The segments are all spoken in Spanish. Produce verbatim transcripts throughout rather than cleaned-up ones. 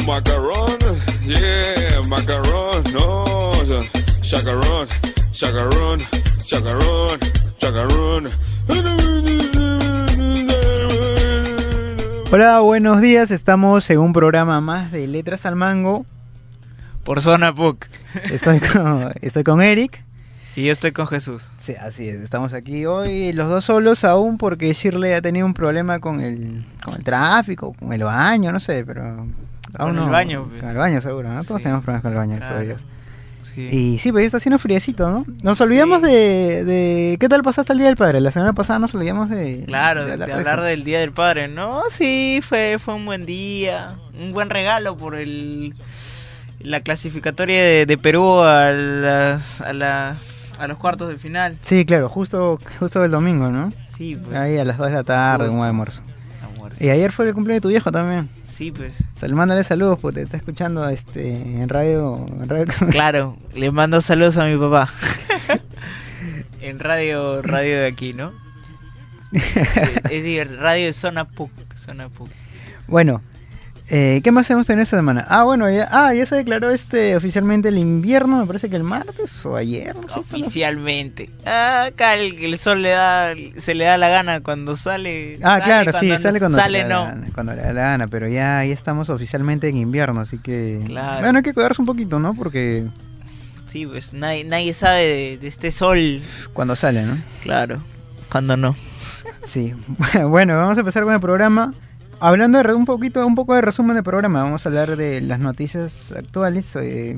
macaron, yeah, macaron, no, chacarón, chacarón, chacarón, chacarón. Hola, buenos días, estamos en un programa más de Letras al Mango. Por Zona P U C. Estoy con, estoy con Eric. Y yo estoy con Jesús. Sí, así es, estamos aquí hoy los dos solos aún porque Shirley ha tenido un problema con el, con el tráfico, con el baño, no sé, pero... Aún con no, el baño. Pues. Con el baño seguro, ¿no? Todos sí. Tenemos problemas con el baño Claro. estos días. Sí. Y sí, pero ya está haciendo friecito, ¿no? Nos olvidamos sí. de, de... ¿Qué tal pasaste el Día del Padre? La semana pasada nos olvidamos de... Claro, de de hablar, de de hablar del Día del Padre, ¿no? Sí, fue, fue un buen día. Un buen regalo por el... La clasificatoria de, de Perú a las... A la... a los cuartos de final. Sí, claro, justo justo el domingo, ¿no? Sí, pues. Ahí a las dos de la tarde, un almuerzo. almuerzo. Y ayer fue el cumpleaños de tu viejo también. Sí, pues. Sal, mándale saludos porque te está escuchando este en radio. En radio... Claro, le mando saludos a mi papá. En radio radio de aquí, ¿no? Es decir, radio de Zona P U C. Zona P U C. Bueno. Eh, ¿Qué más hemos tenido esta semana? Ah, bueno, ya, ah, ya se declaró este oficialmente el invierno, me parece que el martes o ayer, no sé. Oficialmente. Ah, acá el, el sol le da, se le da la gana cuando sale. Ah, sale, claro, cuando sí, sale cuando sale, le da no. la gana, cuando le da la gana, pero ya, ya estamos oficialmente en invierno, así que... Claro. Bueno, hay que cuidarse un poquito, ¿no? Porque... Sí, pues nadie, nadie sabe de, de este sol. Cuando sale, ¿no? Claro, cuando no. Sí, bueno, vamos a empezar con el programa. Hablando de un poquito, un poco de resumen del programa, vamos a hablar de las noticias actuales eh,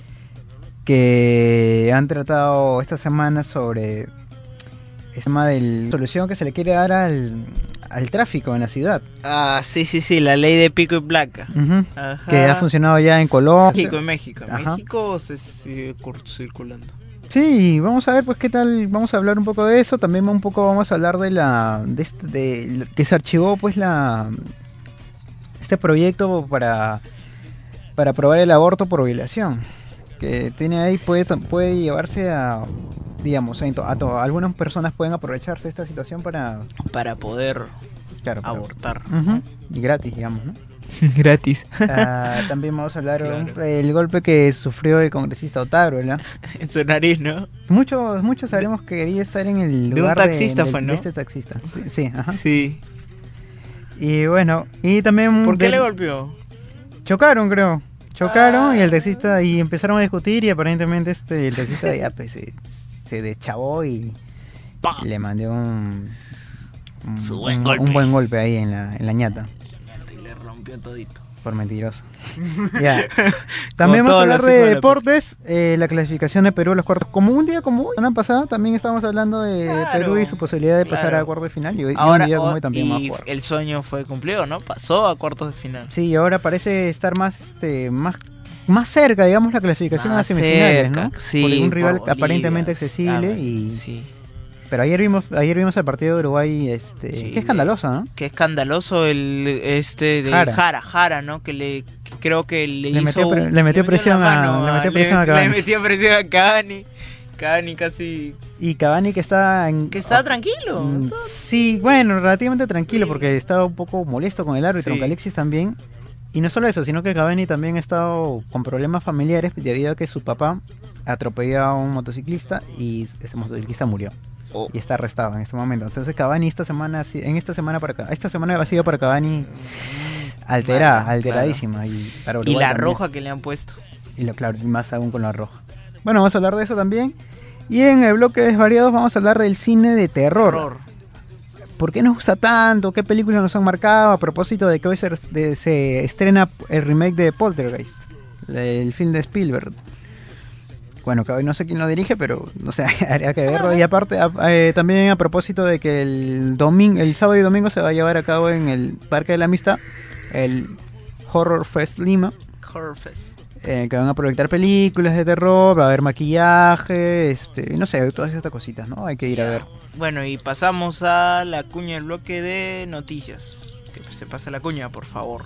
que han tratado esta semana sobre el tema de la solución que se le quiere dar al, al tráfico en la ciudad. Ah, sí, sí, sí, la ley de pico y placa. Uh-huh. Ajá. Que ha funcionado ya en Colombia. México, en México. En Ajá. México se sigue circulando. Sí, vamos a ver pues qué tal, vamos a hablar un poco de eso, también un poco vamos a hablar de la de, este, de que se archivó pues la este proyecto para para aprobar el aborto por violación, que tiene ahí puede puede llevarse a digamos a, a, a algunas personas pueden aprovecharse de esta situación para para poder claro, abortar, para, uh-huh, y gratis, digamos, ¿no? Gratis. Uh, también vamos a hablar claro. del golpe que sufrió el congresista Otavio, ¿no? En su nariz, ¿no? Muchos muchos sabremos que quería estar en el lugar de un taxista, de, fue, de, ¿no? de este taxista. Sí, sí, ajá. Sí. Y bueno, y también... ¿Por qué de... le golpeó? Chocaron, creo. Chocaron ah. y el taxista, y empezaron a discutir y aparentemente este el taxista ya pues se, se deschavó y, y le mandó un... Un, Su buen un, golpe. un buen golpe ahí en la, en la ñata. Y le rompió todito. Por mentiroso. Ya. También vamos a hablar de deportes, eh, la clasificación de Perú a los cuartos. Como un día como hoy, la semana pasada, también estábamos hablando de claro, Perú y su posibilidad de pasar claro. a cuartos de final. Y hoy ahora, y un día como hoy también va a jugar. El sueño fue cumplido, ¿no? Pasó a cuartos de final. Sí, ahora parece estar más, este, más, más cerca, digamos, la clasificación más a semifinales, cerca, ¿no? Sí, por un rival por Bolivia, aparentemente accesible ah, y. Sí. Pero ayer vimos, ayer vimos el partido de Uruguay, este, sí, qué escandaloso, ¿no? Qué escandaloso el este de Jara, Jara, Jara ¿no? Que le que creo que le, le hizo metió, pre, le metió, le metió presión mano, a, le metió le, presión a Cavani. Le metió presión a Cavani. Cavani casi Y Cavani que está en, que estaba oh, tranquilo. Mm, sí, bueno, relativamente tranquilo sí. Porque estaba un poco molesto con el árbitro, sí. Con Alexis también. Y no solo eso, sino que Cavani también ha estado con problemas familiares debido a que su papá atropelló a un motociclista y ese motociclista murió. Oh. Y está arrestado en este momento. Entonces Cavani esta semana, en esta semana para esta semana ha sido para Cavani alterada, vale, alteradísima. Claro. Y, para y la también. Roja que le han puesto. Y lo claro, y más aún con la roja. Bueno, vamos a hablar de eso también. Y en el bloque de Desvariados vamos a hablar del cine de terror. terror. ¿Por qué nos gusta tanto? ¿Qué películas nos han marcado? A propósito de que hoy se, de, se estrena el remake de Poltergeist, el film de Spielberg. Bueno, que hoy no sé quién lo dirige, pero no sé, habría que verlo. Y aparte, a, eh, también a propósito de que el domingo, el sábado y domingo se va a llevar a cabo en el Parque de la Amistad el Horror Fest Lima. Horror Fest. Eh, que van a proyectar películas de terror, va a haber maquillaje, este, no sé, todas estas cositas, ¿no? Hay que ir yeah. a ver. Bueno, y pasamos a la cuña del bloque de noticias. Que se pase la cuña, por favor.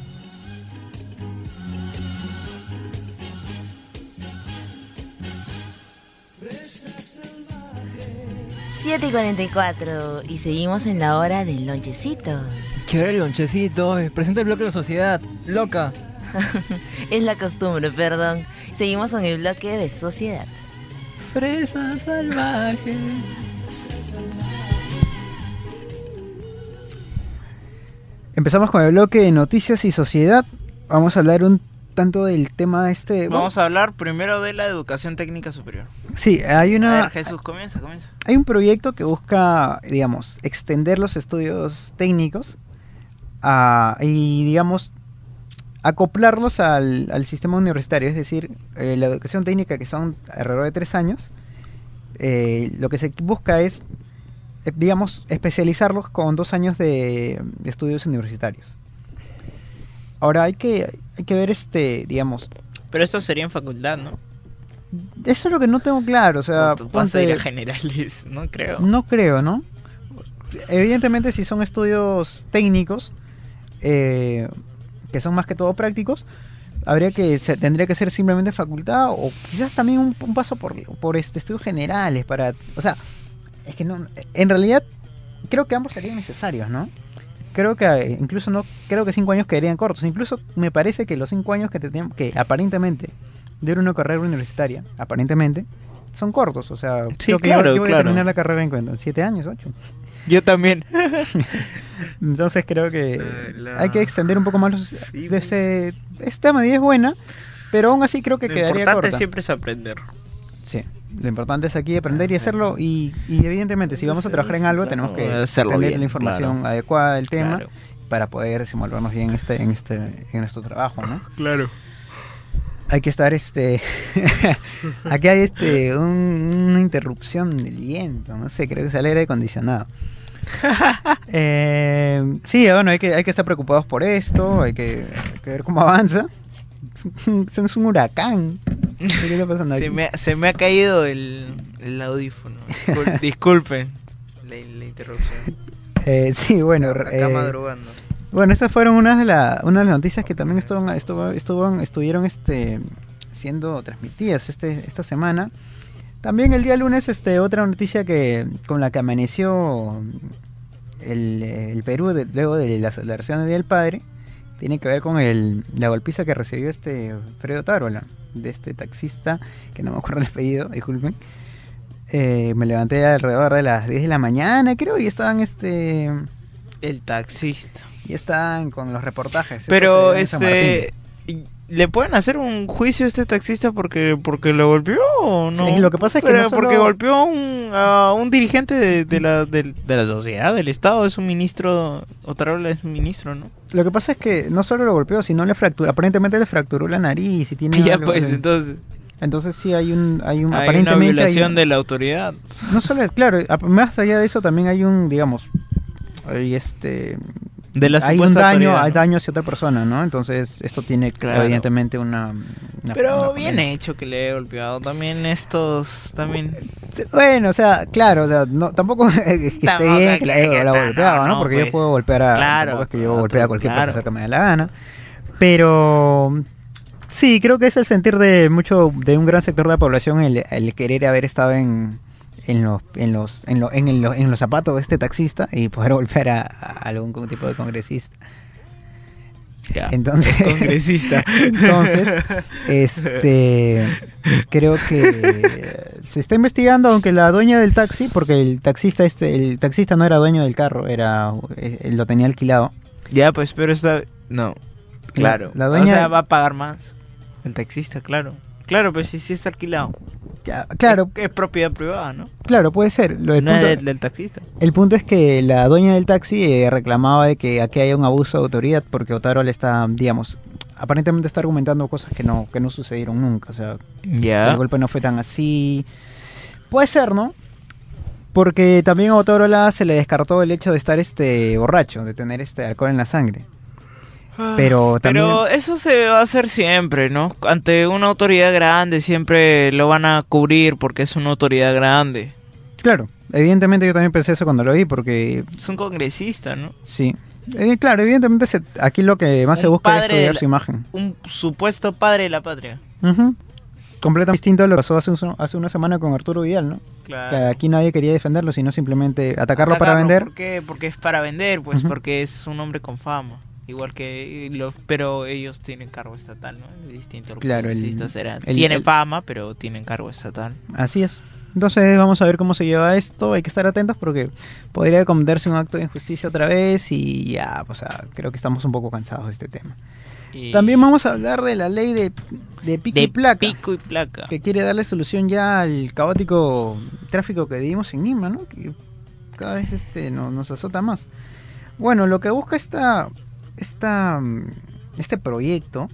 siete y cuarenta y cuatro y seguimos en la hora del lonchecito. ¿Qué hora el lonchecito? Presenta el bloque de la sociedad, loca. Es la costumbre, perdón. Seguimos con el bloque de sociedad. Fresa salvaje. Empezamos con el bloque de noticias y sociedad. Vamos a hablar un tanto del tema este. Vamos a hablar primero de la educación técnica superior. Sí, hay una. A ver, Jesús, comienza, comienza. Hay un proyecto que busca, digamos, extender los estudios técnicos a, y, digamos, acoplarlos al, al sistema universitario. Es decir, eh, la educación técnica, que son alrededor de tres años, eh, lo que se busca es, eh, digamos, especializarlos con dos años de, de estudios universitarios. Ahora hay que, hay que ver, este, digamos... Pero esto sería en facultad, ¿no? Eso es lo que no tengo claro, o sea... Tú vas a ir a ponte- generales, no creo. No creo, ¿no? Evidentemente, si son estudios técnicos, eh, que son más que todo prácticos, habría que se, tendría que ser simplemente facultad, o quizás también un, un paso por, por este, estudios generales para... O sea, es que no... En realidad, creo que ambos serían necesarios, ¿no? Creo que eh, incluso no... Creo que cinco años quedarían cortos. Incluso me parece que los cinco años que, te, que aparentemente dura una carrera universitaria, aparentemente, son cortos. O sea, Sí, creo que claro, yo, yo voy claro. a terminar la carrera en cuánto, siete años, ocho. Yo también. Entonces creo que La- la- hay que extender un poco más los... Sí, de ese, esta medida es buena, pero aún así creo que Lo quedaría importante corta. siempre es aprender. Sí, lo importante es aquí aprender y hacerlo, y, y evidentemente si vamos a trabajar en algo tenemos que Hacerlo tener bien, la información claro. adecuada del tema Claro. para poder desenvolvernos bien en este, en este, en nuestro trabajo, ¿no? Claro. Hay que estar este aquí hay este un- una interrupción del viento, no sé, creo que es el aire acondicionado. eh, sí, bueno, hay que, hay que estar preocupados por esto, hay que, hay que ver cómo avanza. Es un huracán. ¿Qué está pasando aquí? Se me, se me ha caído el, el audífono. Discul- Disculpen la, la interrupción. Eh, sí, bueno, Acá eh, madrugando. bueno, estas fueron unas de, la, una de las noticias que también estuvo, estuvo, estuvo- estuvieron este, siendo transmitidas este, esta semana. También el día lunes, este, otra noticia que con la que amaneció el, el Perú de- luego de la celebración del Día del Padre, tiene que ver con el, la golpiza que recibió este Fredo Tarola, de este taxista, que no me acuerdo el apellido, disculpen. Eh, me levanté alrededor de las diez de la mañana, creo, y estaban este El taxista. y estaban con los reportajes. Pero Esto se dio en San este ¿le pueden hacer un juicio a este taxista porque porque lo golpeó o no? Sí, lo que pasa es que Pero no solo- porque golpeó a un, a un dirigente de, de la del- de la sociedad, del estado, es un ministro, Otarola es un ministro, ¿no? Martín. Lo que pasa es que no solo lo golpeó, sino le fracturó, aparentemente le fracturó la nariz y tiene Ya algo pues, de- entonces entonces sí hay un hay un hay una aparentemente hay violación un- de la autoridad. no solo es claro, a- más allá de eso también hay un, digamos, hay este De la hay un supuesta daño, autoridad, hay ¿no? daño hacia otra persona, ¿no? Entonces esto tiene Claro. evidentemente una, una- Pero una bien condena. hecho que le he golpeado. También estos, también... Bueno, o sea, claro, o sea, no, tampoco es que esté Tampoco bien que- que la, que la ta- golpeaba, no, ¿no? no, Porque pues. yo puedo golpear a... Claro, tampoco es que yo otro, golpee a cualquier claro. profesor que me dé la gana. Pero... Sí, creo que es el sentir de mucho, de un gran sector de la población el, el querer haber estado en, en los, en los, en, lo- en, el- en los zapatos de este taxista y poder golpear a, a algún tipo de congresista. Ya, Entonces, congresista. entonces, este, creo que se está investigando, aunque la dueña del taxi, porque el taxista este, el taxista no era dueño del carro, era, eh, lo tenía alquilado. Ya, pues, pero está... No, claro. La dueña- O sea, va a pagar más. El taxista, claro. Claro, pues sí, sí está alquilado. Ya, claro, Es, es propiedad privada, ¿no? claro, puede ser. Lo, el, No es punto, del, del taxista. el punto es que la dueña del taxi eh, reclamaba de que aquí haya un abuso de autoridad porque Otaro le está, digamos, aparentemente está argumentando cosas que no, que no sucedieron nunca. O sea, Ya. el golpe no fue tan así. Puede ser, ¿no? Porque también a Otorola se le descartó el hecho de estar este borracho, de tener este alcohol en la sangre. Pero también... Pero eso se va a hacer siempre, ¿no? Ante una autoridad grande siempre lo van a cubrir porque es una autoridad grande. Claro, evidentemente yo también pensé eso cuando lo vi, porque Es un congresista, ¿no? sí. Eh, claro, evidentemente se- aquí lo que más se Un busca es padre cuidar de la- su imagen. Un supuesto padre de la patria. Ujú. Completamente distinto a lo que pasó hace, un- hace una semana con Arturo Vidal, ¿no? Claro. Que aquí nadie quería defenderlo, sino simplemente atacarlo, para vender. ¿Por qué? Porque es para vender, pues Ujú. porque es un hombre con fama. igual que los, pero ellos tienen cargo estatal, ¿no? Es distinto. Los Claro, el- publicistas eran- el- tienen el- fama, pero tienen cargo estatal. Así es. Entonces vamos a ver cómo se lleva esto. Hay que estar atentos porque podría cometerse un acto de injusticia otra vez y ya, o sea, creo que estamos un poco cansados de este tema. Y- También vamos a hablar de la ley de, de pico de y placa, pico y placa. que quiere darle solución ya al caótico tráfico que vivimos en Lima, ¿no? Que cada vez este no- nos azota más. Bueno, lo que busca esta, esta, mm, este proyecto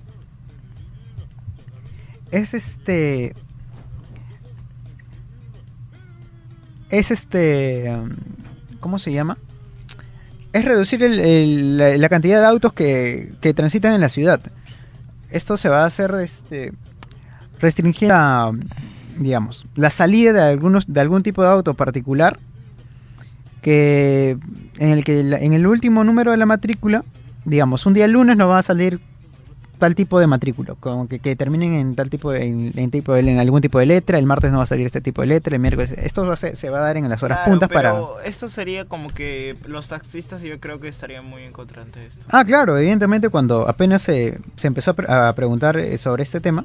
es este es este um, ¿cómo se llama? Es reducir el- el- la, la cantidad de autos que, que transitan en la ciudad. Esto se va a hacer este restringir la, digamos, la salida de algunos de algún tipo de auto particular que en el que la- en el último número de la matrícula, digamos, un día lunes no va a salir tal tipo de matrícula, como que, que terminen en tal tipo de, en, en tipo de, en algún tipo de letra, el martes no va a salir este tipo de letra, el miércoles esto va a ser- se va a dar en las horas Claro, puntas para. pero esto sería como que los taxistas yo creo que estarían muy en contra de esto. Ah, claro, evidentemente cuando apenas se, se empezó a, pre- a preguntar eh, sobre este tema,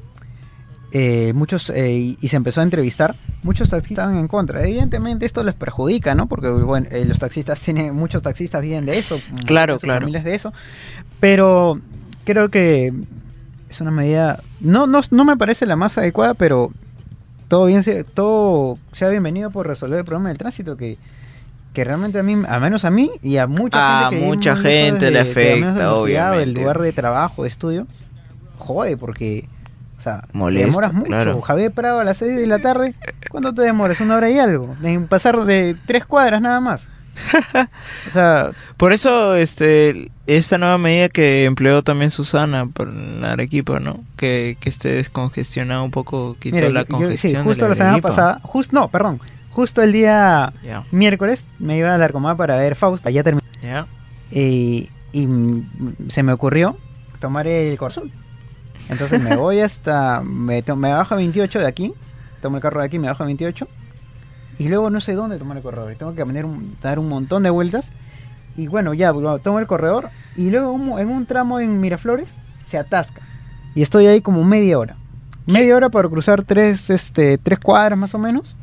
eh, muchos eh, y, y se empezó a entrevistar, muchos taxistas estaban en contra. Evidentemente esto les perjudica, ¿no? Porque bueno, eh, los taxistas tienen, muchos taxistas viven de eso, Claro, muchas claro. familias de eso, pero creo que es una medida, no, no, no me parece la más adecuada, pero todo bien, se- todo sea bienvenido por resolver el problema del tránsito que que realmente a mí, a menos a mí y a mucha A gente que mucha vive muy lejos gente le de- de la misma afecta, universidad o del obviamente. lugar de trabajo, de estudio, jode porque, o sea, te Molesta, demoras mucho. claro. Javier Prado a las seis de la tarde, ¿cuánto te demoras? Una hora y algo, en pasar de tres cuadras nada más. O sea, Por eso este esta nueva medida que empleó también Susana por la Arequipa, ¿no? Que, que esté descongestionado un poco, quitó mira, la yo- yo- sí, congestión justo de la semana Arequipa. pasada, justo, no, perdón, justo el día Ya, miércoles me iba a dar Larcomar para ver Fausta, ya terminé. ya. y, y mm, se me ocurrió tomar el Corsul. Entonces me voy hasta, me, to- me bajo a veintiocho de aquí, tomo el carro de aquí, me bajo a veintiocho y luego no sé dónde tomar el corredor. Y tengo que caminar un- dar un montón de vueltas y bueno, ya bueno, tomo el corredor y luego un mo- en un tramo en Miraflores se atasca y estoy ahí como media hora. Media hora para cruzar tres, este, tres cuadras más o menos.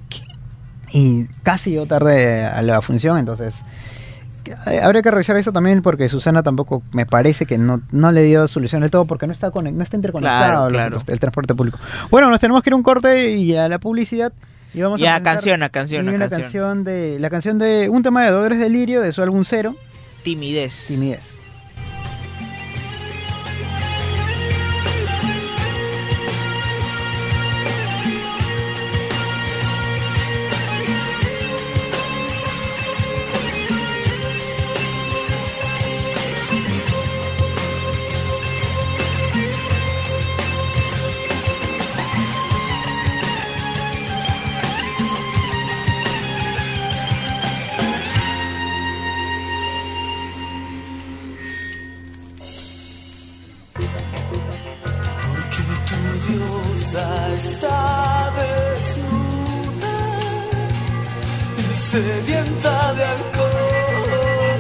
Y casi yo tarde a la función, entonces eh, habría que revisar eso también porque Susana tampoco me parece que no, no le dio solución del todo porque no está conec- no está interconectado Claro, los- claro. los- el transporte público. Bueno, nos tenemos que ir a un corte y a la publicidad y vamos Ya, a presentar- canción, a canción, y a una canción. canción de la canción de un tema de Dolores de Lirio de su álbum Cero, Timidez. Timidez. Porque tu diosa está desnuda y sedienta de alcohol.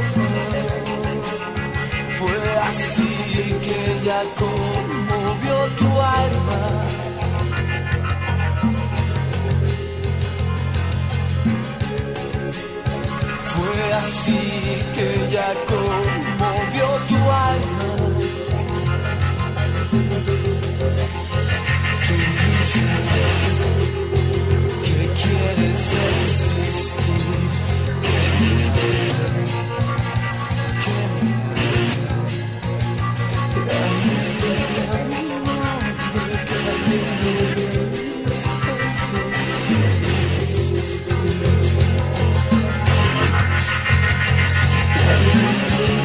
Fue así que ella conmovió tu alma. Fue así que ella conmovió tu alma. Tú dices que quieres existir, que realmente era mi nombre, que realmente existir.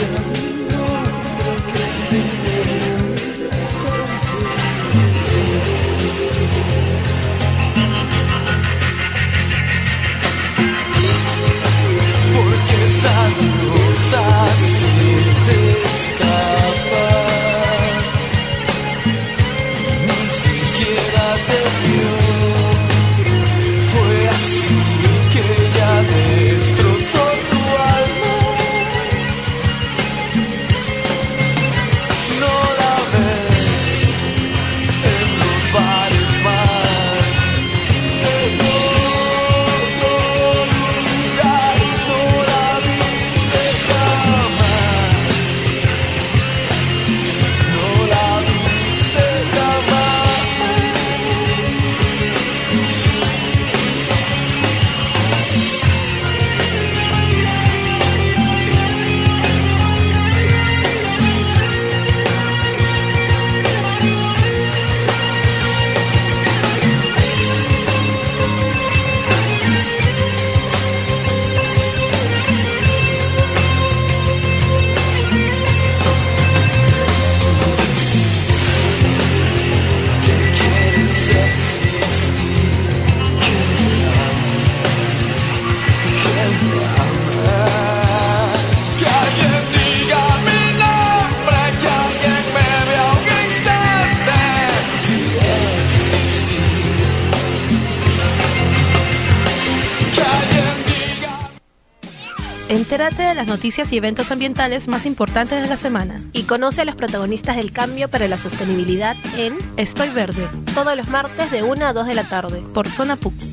Entérate de las noticias y eventos ambientales más importantes de la semana. Y conoce a los protagonistas del cambio para la sostenibilidad en Estoy Verde, todos los martes de una a dos de la tarde. por Zona P U C.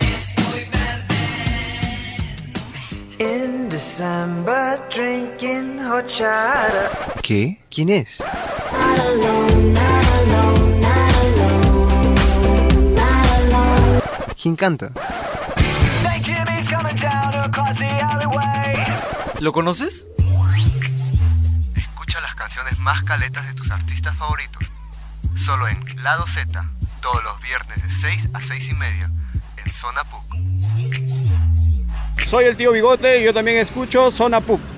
In December, drinking horchata. ¿Qué? ¿Quién es? ¿Quién canta? ¿Lo conoces? Escucha las canciones más caletas de tus artistas favoritos. Solo en Lado Z, todos los viernes de seis a seis y media, en Zona P U C. Soy el tío Bigote y yo también escucho Zona P U C.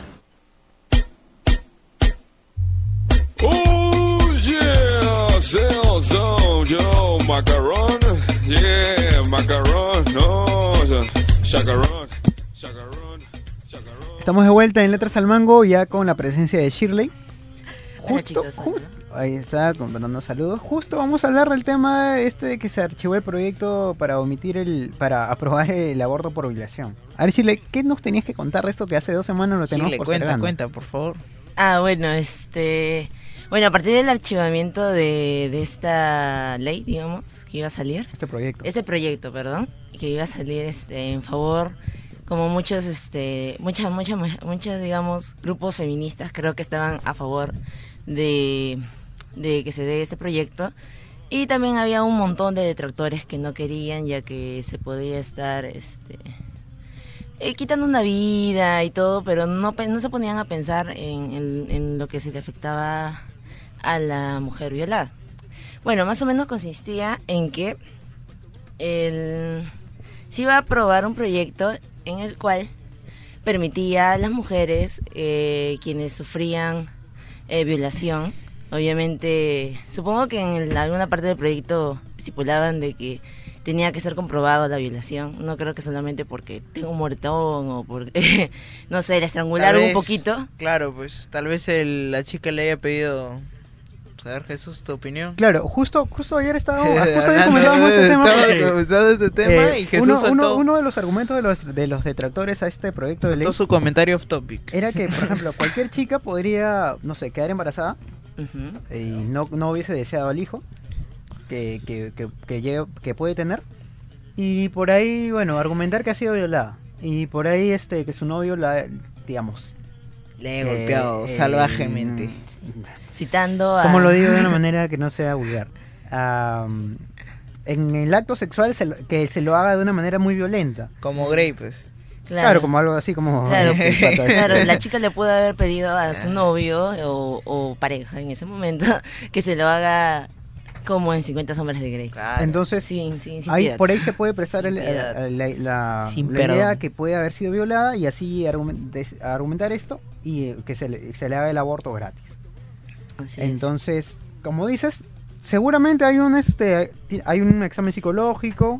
Oh yeah, Sell Zone, yo, macaron, yeah, macaron, no, chacarón, chacarón, chacarón. Estamos de vuelta en Letras al Mango, ya con la presencia de Shirley. Hola, chicos, ju- hola. ahí está, con- mandando saludos. Justo vamos a hablar del tema este de que se archivó el proyecto para omitir el, para aprobar el aborto por violación. A ver, Shirley, ¿qué nos tenías que contar de esto que hace dos semanas lo tenemos Chile, cuenta, postergando? cuenta, por favor. Ah, bueno, este... Bueno, a partir del archivamiento de, de esta ley, digamos, que iba a salir, Este proyecto. este proyecto, perdón, que iba a salir este, en favor, como muchos, este, muchas, muchas, muchas, digamos, grupos feministas creo que estaban a favor de, de que se dé este proyecto, y también había un montón de detractores que no querían, ya que se podía estar, este, eh, quitando una vida y todo, pero no, pe- no se ponían a pensar en, en- en lo que se le afectaba a la mujer violada. Bueno, más o menos consistía en que el, se iba a aprobar un proyecto en el cual permitía a las mujeres eh, quienes sufrían eh, violación, obviamente, supongo que en el- alguna parte del proyecto estipulaban de que tenía que ser comprobado la violación, no creo que solamente porque tengo un moretón o porque, no sé, la Tal estrangularon un vez, poquito. Claro, pues tal vez el- la chica le haya pedido saber, Jesús, tu opinión. Claro, justo, justo ayer estábamos, justo ayer comentábamos este tema. Estaba porque, comentando este tema eh, y Jesús uno, soltó, uno, uno de los argumentos de los, de los detractores a este proyecto de ley soltó su comentario off topic. era que, por ejemplo, cualquier chica podría, no sé, quedar embarazada Ujú. y no, no hubiese deseado al hijo que, que, que, que, llegue- que puede tener, y por ahí, bueno, argumentar que ha sido violada, y por ahí este que su novio la, digamos, Le he eh, golpeado eh, salvajemente. Citando a... como lo digo de una manera que no sea vulgar, am, en el acto sexual se lo- que se lo haga de una manera muy violenta. Como Grey, pues. Claro, como algo así como... Claro, este, pata este. claro, la chica le puede haber pedido a su novio o, o pareja en ese momento que se lo haga como en cincuenta sombras de Grey. Claro. Entonces, Sin, sin, sin ahí, piedad. por ahí se puede prestar Sin el- piedad. eh, la, la- Sin la idea perdón. que puede haber sido violada, y así argumen- des- argumentar esto y eh, que se le, se le haga el aborto gratis. Así es. Entonces, como dices, seguramente hay un este ti- hay un examen psicológico.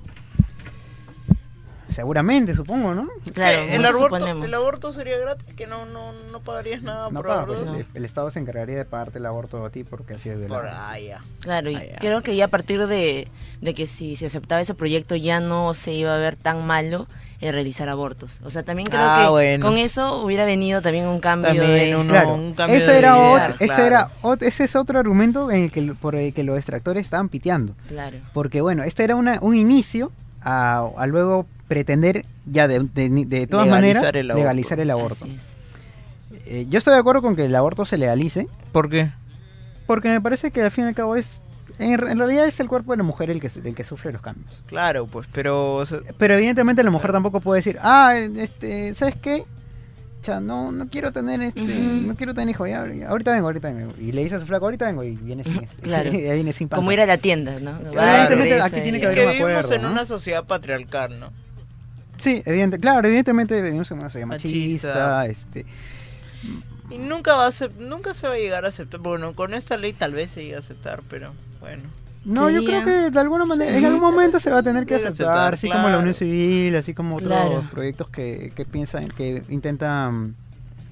Seguramente, supongo, ¿no? Claro, Eh, el, mucho aborto, suponemos. el aborto sería gratis, que no, no, no pagarías nada No por paga, pues, aborto. el, el Estado se encargaría de pagarte el aborto a ti porque ha sido violado. Por ahí, ya. Claro, y Ah, ya. creo que ya a partir de, de que si se aceptaba ese proyecto ya no se iba a ver tan malo el realizar abortos. O sea, también creo Ah, que bueno. con eso hubiera venido también un cambio También de... uno- Claro, un cambio ese de era, idea, otro, ese, claro. era ot- ese es otro argumento en el que, por el que los detractores estaban piteando. Claro. Porque bueno, este era una, un inicio a, a luego pretender ya de, de, de todas Legalizar maneras el aborto. legalizar el aborto. Así es. Eh, yo estoy de acuerdo con que el aborto se legalice, ¿Por qué? porque me parece que al fin y al cabo es, en, en realidad es el cuerpo de la mujer el que, su- el que sufre los cambios. Claro, pues, pero... o sea, Pero evidentemente la mujer tampoco puede decir, ah, este, ¿sabes qué? Cha, no, no quiero tener este, Ujú. no quiero tener hijo, ya, ya, ahorita vengo, ahorita vengo. Y le dice a su flaco, ahorita vengo, y viene sin este, Claro. y viene sin panza. Como ir a la tienda, ¿no? Claro, Va, evidentemente regresa aquí tiene y- que haber que un vivimos acuerdo, en ¿no? una sociedad patriarcal, ¿no? Sí, evidente, claro, evidentemente vivimos en una sociedad machista, Machista. este, Y nunca va a acep- nunca se va a llegar a aceptar. Bueno, con esta ley tal vez se llegue a aceptar, pero bueno. no, yo Sería- creo que de alguna manera, Sí. en algún momento se va a tener que Debe aceptar, aceptar, así como la claro. Unión Civil, así como otros Claro. proyectos que, que piensan, que intentan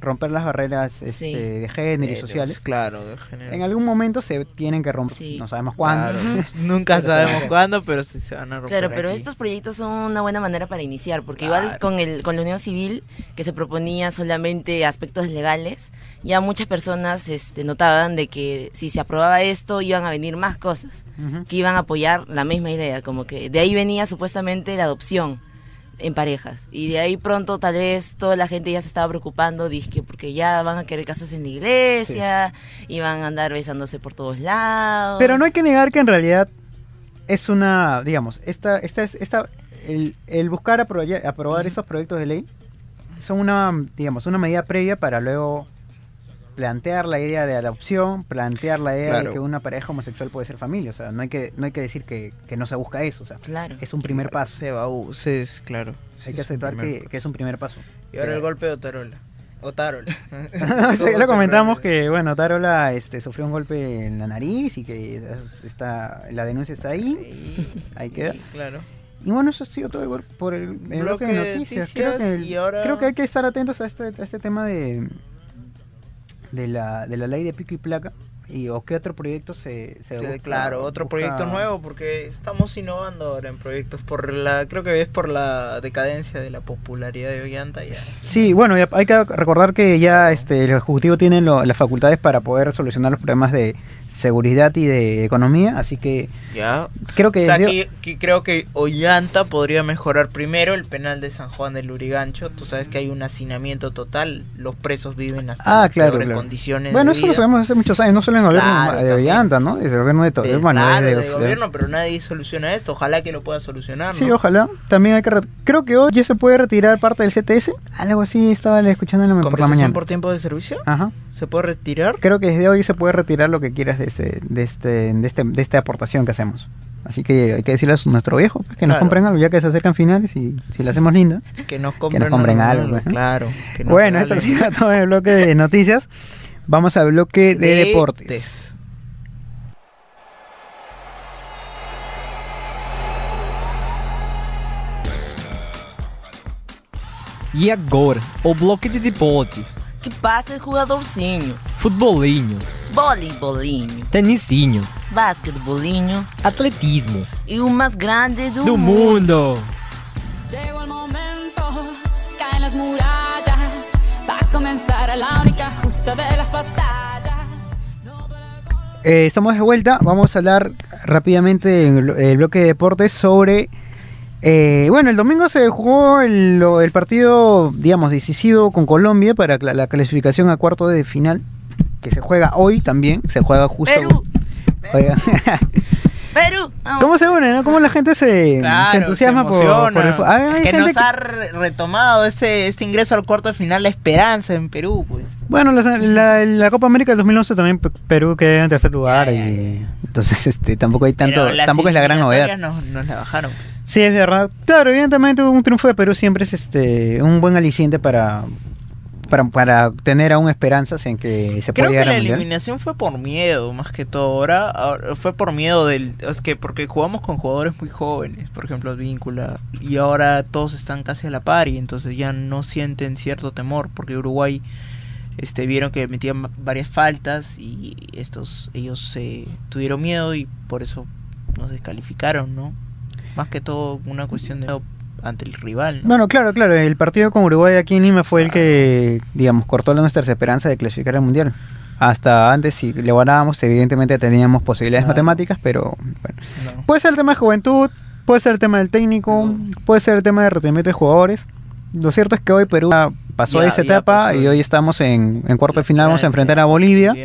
romper las barreras este, Sí. de género y Eh, sociales. Claro, de género. En algún momento se tienen que romper, Sí. no sabemos cuándo. Claro, nunca Pero sabemos se- cuándo, pero sí se van a romper. Claro, pero aquí. estos proyectos son una buena manera para iniciar, porque igual Claro. con el con la unión civil, que se proponía solamente aspectos legales, ya muchas personas este, notaban de que si se aprobaba esto iban a venir más cosas, Ujú. que iban a apoyar la misma idea, como que de ahí venía supuestamente la adopción en parejas, y de ahí pronto tal vez toda la gente ya se estaba preocupando, dizque porque ya van a querer casarse en la iglesia, y van a andar besándose por todos lados. Pero no hay que negar que en realidad es una, digamos, esta, esta es, esta, el, el buscar aprobar, aprobar estos proyectos de ley son una, digamos, una medida previa para luego plantear la idea de adopción, plantear la idea Claro. de que una pareja homosexual puede ser familia, o sea, no hay que, no hay que decir que, que no se busca eso, o sea, Claro. es un primer paso, Se va, uh, se es, claro. hay que aceptar que, que es un primer paso. Y ahora el golpe de Otarola. Otarola. No, sí, ya lo comentamos que, bueno, Tarola este, sufrió un golpe en la nariz y que está, la denuncia está ahí, Sí, ahí queda. sí, claro. Y bueno, eso ha sido todo igual por el, el bloque, Bloque de de noticias. Creo que, noticias el- y ahora- creo que hay que estar atentos a este, a este tema de, de, la, de la ley de pico y placa. Y, ¿O qué otro proyecto se, se Sí, busca? claro, otro busca- proyecto nuevo porque estamos innovando ahora en proyectos por la, creo que es por la decadencia de la popularidad de Ollanta ya. Sí, bueno, ya hay que recordar que ya este, el Ejecutivo tiene lo- las facultades para poder solucionar los problemas de seguridad y de economía, así que Ya. creo que... O sea, desde- que, que creo que Ollanta podría mejorar primero el penal de San Juan del Lurigancho. Tú sabes que hay un hacinamiento total, los presos viven hasta Ah, las claro, peores claro. condiciones Bueno, de eso lo vida. sabemos hace muchos años, no solo en el gobierno Claro, de también. Ollanta, ¿no? Desde el gobierno de todo. De- bueno, claro, de- de de- gobierno, pero nadie soluciona esto. Ojalá que lo pueda solucionar, Sí, ¿no? ojalá. También hay que... re- Creo que hoy ya se puede retirar parte del C T S. Algo así estaba escuchando por la ¿Compensación mañana. por tiempo de servicio? Ajá. ¿Se puede retirar? Creo que desde hoy se puede retirar lo que quieras de este, de este, de este, de esta aportación que hacemos. Así que hay que decirle a nuestro viejo pues, que nos Claro. compren algo, ya que se acercan finales y si la hacemos linda. Que nos compren, nos compren algo, algo, pues, ¿no? claro. que nos Bueno, esto ha regalen sido todo el bloque de noticias. Vamos al bloque de deportes. deportes. E agora, o bloco de deportes. Que passa, jogadorzinho, Futebolinho, voleibolinho, tenisinho, basquetebolinho atletismo. e o mais grande do, Do mundo! Llegó el momento, caen las murallas, va a comenzar la única justa de las batallas. Eh, estamos de vuelta. Vamos a hablar rápidamente en el, blo- el bloque de deportes sobre... eh, bueno, el domingo se jugó el, lo- el partido, digamos, decisivo con Colombia para cla- la clasificación a cuarto de final, que se juega hoy también. Se juega justo... Perú, Juega- Perú. vamos. ¿Cómo se une, no? ¿Cómo la gente se, Claro, se entusiasma se por, emociona. por el fu- Hay- hay que gente nos que- ha re- retomado este, este ingreso al cuarto de final, la esperanza en Perú, pues. Bueno, la, la- la Copa América del dos mil once también Pe- Perú quedó en tercer lugar. Ya, ya, Y, entonces, este, tampoco hay tanto, Pero las tampoco es la gran novedad. eliminatorias Nos, nos la bajaron, pues. Sí, es verdad. Claro, evidentemente un triunfo de Perú siempre es este un buen aliciente para, para, para tener aún esperanzas en que se pueda Creo que llegar la al mundial. eliminación fue por miedo, más que todo. Ahora, ahora fue por miedo del... Es que porque jugamos con jugadores muy jóvenes, por ejemplo, Víncula, y ahora todos están casi a la par y entonces ya no sienten cierto temor, porque Uruguay este vieron que metían varias faltas y estos ellos se tuvieron miedo y por eso nos descalificaron, ¿no? Más que todo una cuestión de ante el rival, ¿no? Bueno, claro, claro. El partido con Uruguay aquí en Lima fue el que, digamos, cortó nuestras esperanzas de clasificar al mundial. Hasta antes, si le ganábamos, evidentemente teníamos posibilidades Claro. matemáticas, pero bueno. No. Puede ser el tema de juventud, puede ser el tema del técnico, No. puede ser el tema de retenimiento de jugadores. Lo cierto es que hoy Perú ya pasó Ya- esa ya etapa pasó. y hoy estamos en, en cuarto de final. Vamos a enfrentar a Bolivia.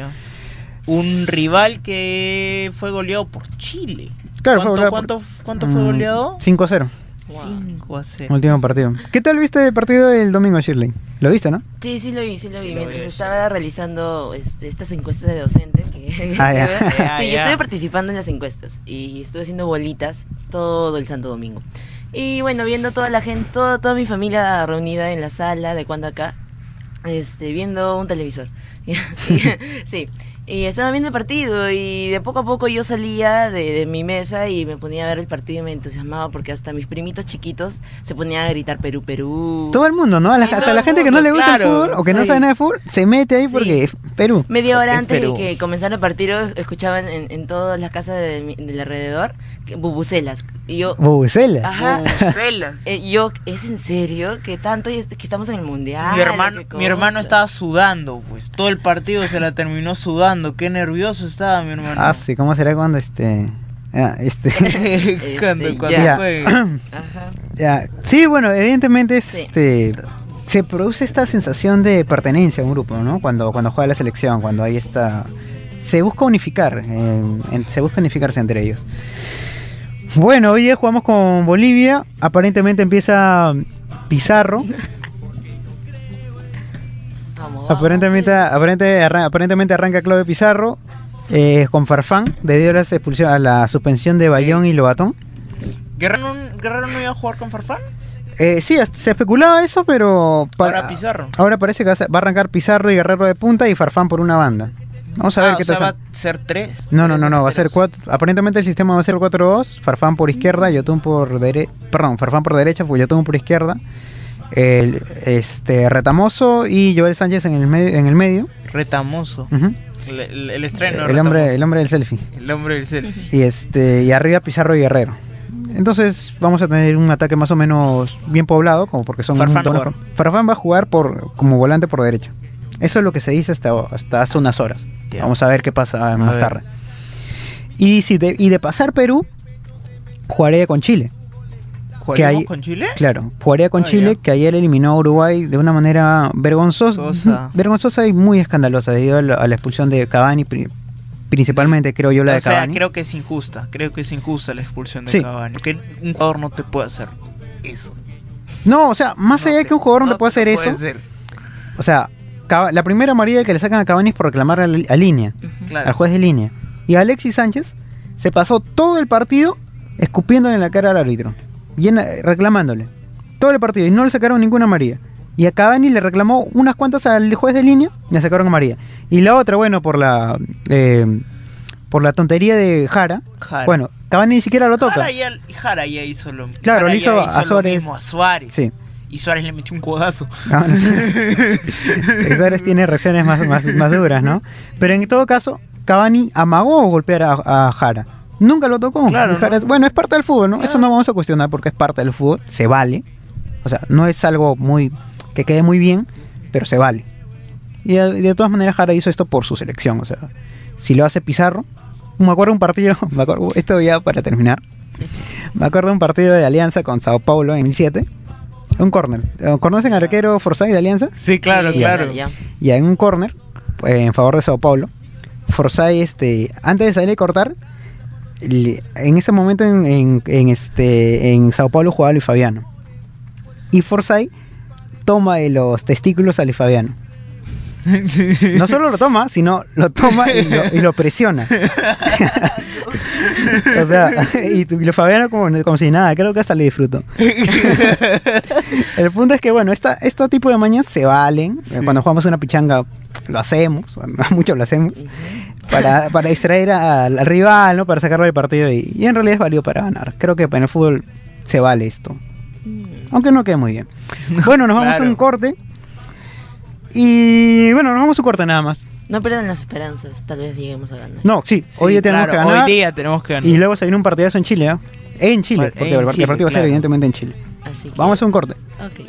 Un rival que fue goleado por Chile. Claro, fue ¿Cuánto, goleado por- cuánto, cuánto fue Mm, goleado? cinco a cero, cinco a cero. último partido. ¿Qué tal viste el partido del domingo, Shirley? ¿Lo viste, no? Sí, sí lo vi, sí lo vi. Lo Mientras vi, estaba realizando este, estas encuestas de docentes. Que, Ah, ya. que- Ya, sí, yo ya. estuve participando en las encuestas y estuve haciendo bolitas todo el santo domingo. Y bueno, viendo toda la gente, toda, toda mi familia reunida en la sala de cuando acá, este, viendo un televisor. Sí, Y estaba viendo el partido y de poco a poco yo salía de, de mi mesa y me ponía a ver el partido y me entusiasmaba porque hasta mis primitos chiquitos se ponían a gritar Perú, Perú. Todo el mundo, ¿no? A la, Sí, hasta todo la el gente que no mundo, le gusta claro, el fútbol o que no sí. sabe nada de fútbol, se mete ahí Sí. porque es Perú. Media hora Es antes Perú. de que comenzara el partido escuchaban en, en todas las casas de mi- del alrededor que- bubucelas. Y yo, Bubucela. ajá, Bubucelas. eh, yo, ¿es en serio? ¿Que tanto? Y es- que estamos en el mundial. Mi hermano, ¿qué mi hermano cosa? estaba sudando, pues. Todo el partido se la terminó sudando. Qué nervioso estaba mi hermano. Ah, sí, ¿cómo será cuando este... ah, este... cuando Este, cuando ya. juegue. Ajá. ya. Sí, bueno, evidentemente Sí. este... se produce esta sensación de pertenencia a un grupo, ¿no? Cuando, cuando juega la selección, cuando hay esta... Se busca unificar, eh, en- se busca unificarse entre ellos. Bueno, hoy día jugamos con Bolivia, aparentemente empieza Pizarro, Vamos, vamos. aparentemente, aparente- arran- aparentemente arranca Claudio Pizarro eh, con Farfán, debido a la, expulsión, a la suspensión de Bayón y Lobatón. ¿Guerrero no, Guerrero no iba a jugar con Farfán? Eh, sí, hasta se especulaba eso, pero Ahora Pizarro. ahora parece que va a ser- va a arrancar Pizarro y Guerrero de punta y Farfán por una banda. Vamos a ver Ah, qué o sea, tal. va a ser tres. No, no, no, no, va a ser Tres cuatro. Aparentemente el sistema va a ser cuatro dos, Farfán por izquierda, Yotun por derecha, perdón, Farfán por derecha, Yotun por izquierda, el este Retamoso y Joel Sánchez en el medio, en el medio. Retamoso. Ujú. El, el- el estreno. el hombre, Retamoso. el hombre del selfie. El hombre del selfie. Y este y arriba Pizarro y Guerrero. Entonces vamos a tener un ataque más o menos bien poblado, como porque son Farfán buenos- va a jugar. Farfán va a jugar por como volante por derecha. Eso es lo que se dice hasta, hasta hace unas horas. Ya. Vamos a ver qué pasa más ver. tarde. Y si de, y de pasar Perú, jugaría con Chile. ¿Jugaríamos hay- con Chile? Claro, jugaría con Ah, Chile, ya. que ayer eliminó a Uruguay de una manera vergonzosa, Vergonzosa. vergonzosa y muy escandalosa debido a la, a la expulsión de Cavani, pri- principalmente creo yo la O de sea, Cavani. creo que es injusta. Creo que es injusta la expulsión de Sí. Cavani. Porque un jugador no te puede hacer eso. No, o sea, más allá de que un jugador no te puede hacer lo eso, puede hacer. o sea, Cava- la primera amarilla que le sacan a Cavani es por reclamar a, la- a línea, Claro. al juez de línea. Y Alexis Sánchez se pasó todo el partido escupiéndole en la cara al árbitro, llena- reclamándole. Todo el partido y no le sacaron ninguna amarilla. Y a Cavani le reclamó unas cuantas al juez de línea y le sacaron amarilla. Y la otra, bueno, por la eh, por la tontería de Jara. Jara. Bueno, Cavani ni siquiera lo toca. Jara ya, Jara ya hizo lo mismo. Claro, le hizo a Suárez. Lo mismo a Suárez. Sí. Y Suárez le metió un codazo. Ah, no sé. Suárez tiene reacciones más, más, más duras, ¿no? Pero en todo caso, Cavani amagó golpear a, a Jara. Nunca lo tocó. Claro, Y Jara- ¿no? Bueno, es parte del fútbol, ¿no? Claro. Eso no vamos a cuestionar porque es parte del fútbol. Se vale. O sea, no es algo muy que quede muy bien, pero se vale. Y de, de todas maneras, Jara hizo esto por su selección. O sea, si lo hace Pizarro. Me acuerdo de un partido, me acuerdo, esto ya para terminar. Me acuerdo de un partido de Alianza con Sao Paulo en el siete. Un córner. ¿Conocen al arquero Forsyth de Alianza? Sí, claro, Sí, claro. ya. Y en un córner, eh, en favor de Sao Paulo, Forsyth, este, antes de salir a cortar, le- en ese momento en, en, en este, en Sao Paulo jugaba Luis Fabiano. Y Forsyth toma de los testículos a Luis Fabiano. No solo lo toma, sino lo toma y lo, y lo presiona. O sea, y, y lo Fabiano como, como si nada, creo que hasta le disfruto. El punto es que, bueno, esta, este tipo de mañas se valen. Sí. Cuando jugamos una pichanga, lo hacemos, mucho lo hacemos, para, para distraer al, al rival, ¿no? Para sacarlo del partido. Y, y en realidad es válido para ganar. Creo que en el fútbol se vale esto. Aunque no quede muy bien. Bueno, nos vamos Claro. a un corte. Y bueno, nos vamos a un corte nada más. No pierdan las esperanzas, tal vez lleguemos a ganar. No, sí, Sí, hoy día tenemos claro, que ganar. Hoy día tenemos que ganar. Y luego se viene un partidazo en Chile, ¿eh? En Chile, Bueno, porque en el, part- el Chile, partido va a ser claro. evidentemente en Chile. Así que... Vamos a un corte. Ok.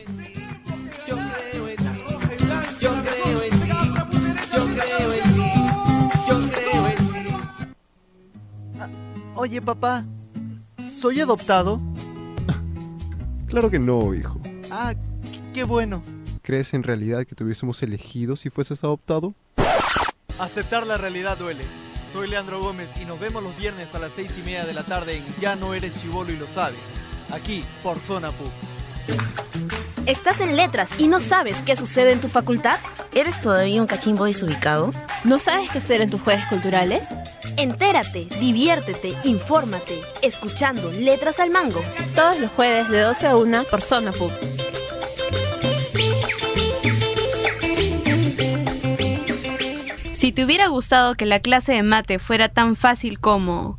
Oye, papá, ¿soy adoptado? Claro que no, hijo. Ah, qué- qué bueno. ¿Crees en realidad que te hubiésemos elegido si fueses adoptado? Aceptar la realidad duele. Soy Leandro Gómez y nos vemos los viernes a las seis y media de la tarde en Ya no eres chibolo y lo sabes. Aquí, por Zona Pub. ¿Estás en letras y no sabes qué sucede en tu facultad? ¿Eres todavía un cachimbo desubicado? ¿No sabes qué hacer en tus jueves culturales? Entérate, diviértete, infórmate, escuchando Letras al Mango. Todos los jueves de doce a una por Zona Pub. Si te hubiera gustado que la clase de mate fuera tan fácil como...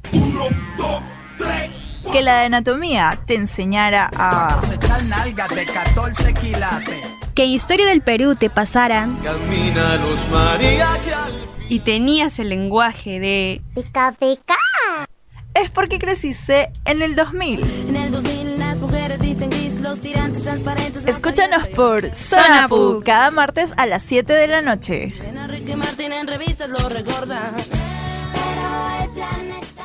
Que la de anatomía te enseñara a... Que historia del Perú te pasaran... Y tenías el lenguaje de... Pica, pica. Es porque creciste en el dos mil. En el dos mil las mujeres dicen gris, los tirantes transparentes. Escúchanos por Zona Pu cada martes a las siete de la noche. Enrique Martín en revistas lo recuerda. Pero el planeta...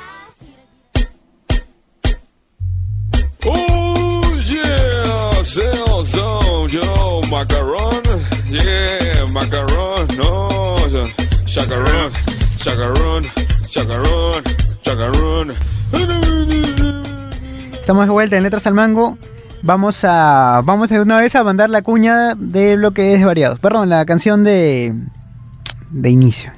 Oh yeah, Cell Zone, yo, macaron, yeah, macaron, no, chacarón, chacarón, chacarón, chacarón. Estamos de vuelta en Letras al Mango. Vamos a vamos de una vez a mandar la cuña de bloques variados. Perdón, la canción de de inicio.